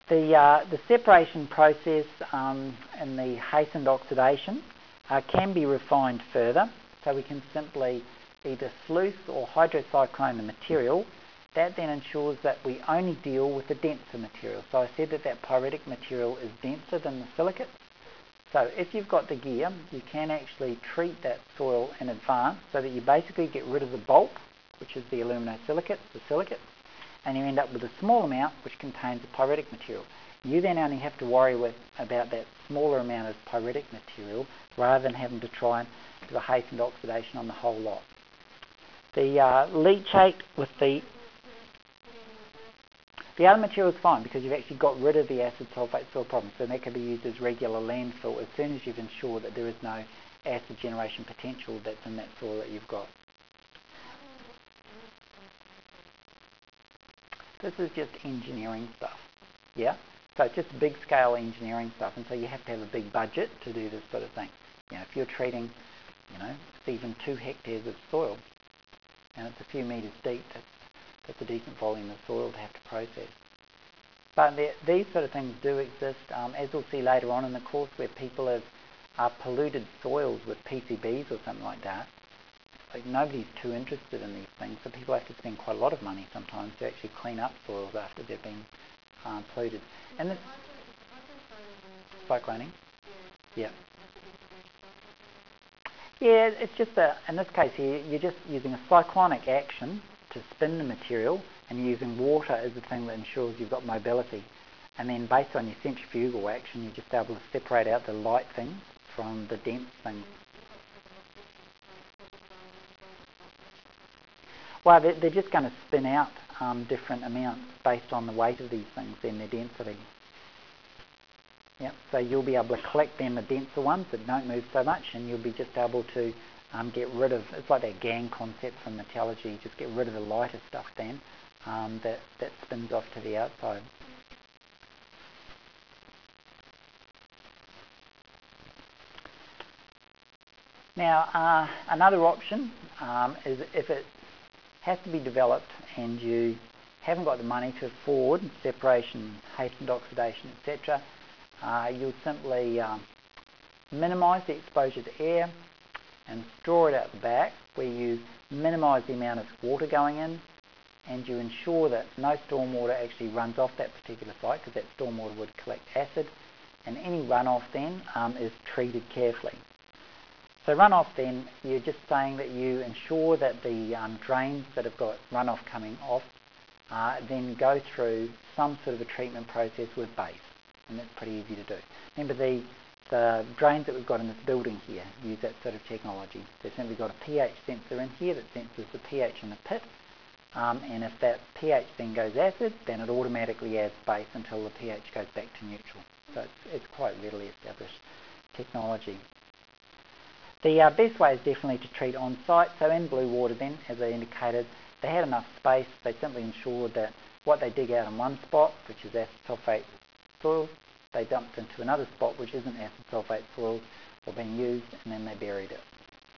The separation process and the hastened oxidation can be refined further, so we can simply either sluice or hydrocyclone the material. That then ensures that we only deal with the denser material. So I said that pyritic material is denser than the silicates. So if you've got the gear, you can actually treat that soil in advance so that you basically get rid of the bulk, which is the aluminosilicates, the silicates, and you end up with a small amount which contains the pyritic material. You then only have to worry about that smaller amount of pyritic material rather than having to try and do a hastened oxidation on the whole lot. The leachate with the other material is fine because you've actually got rid of the acid sulfate soil problem, so that can be used as regular landfill as soon as you've ensured that there is no acid generation potential that's in that soil that you've got. This is just engineering stuff, yeah? So it's just big scale engineering stuff, and so you have to have a big budget to do this sort of thing. You know, if you're treating, it's even 2 hectares of soil, and it's a few metres deep, that's a decent volume of soil to have to process. But these sort of things do exist, as we'll see later on in the course, where people have polluted soils with PCBs or something like that. Like, nobody's too interested in these things, so people have to spend quite a lot of money sometimes to actually clean up soils after they've been polluted. And this cycloning, yeah. Yeah, it's just in this case here, you're just using a cyclonic action to spin the material, and you're using water as the thing that ensures you've got mobility. And then based on your centrifugal action, you're just able to separate out the light things from the dense things. Well, they're just going to spin out different amounts based on the weight of these things and their density. Yep. So you'll be able to collect then the denser ones that don't move so much, and you'll be just able to get rid of, it's like that gang concept from metallurgy, just get rid of the lighter stuff then that spins off to the outside. Now, another option is if it has to be developed and you haven't got the money to afford separation, hastened oxidation, etc., you'll simply minimise the exposure to air and store it out the back, where you minimise the amount of water going in, and you ensure that no stormwater actually runs off that particular site, because that stormwater would collect acid, and any runoff then is treated carefully. So runoff then, you're just saying that you ensure that the drains that have got runoff coming off then go through some sort of a treatment process with base, and that's pretty easy to do. Remember, the drains that we've got in this building here use that sort of technology. They've simply got a pH sensor in here that senses the pH in the pit, and if that pH then goes acid, then it automatically adds base until the pH goes back to neutral. So it's quite readily established technology. The best way is definitely to treat on site. So in Bluewater then, as I indicated, they had enough space. They simply ensured that what they dig out in one spot, which is acid sulfate soil, they dumped into another spot which isn't acid sulfate soil or being used, and then they buried it.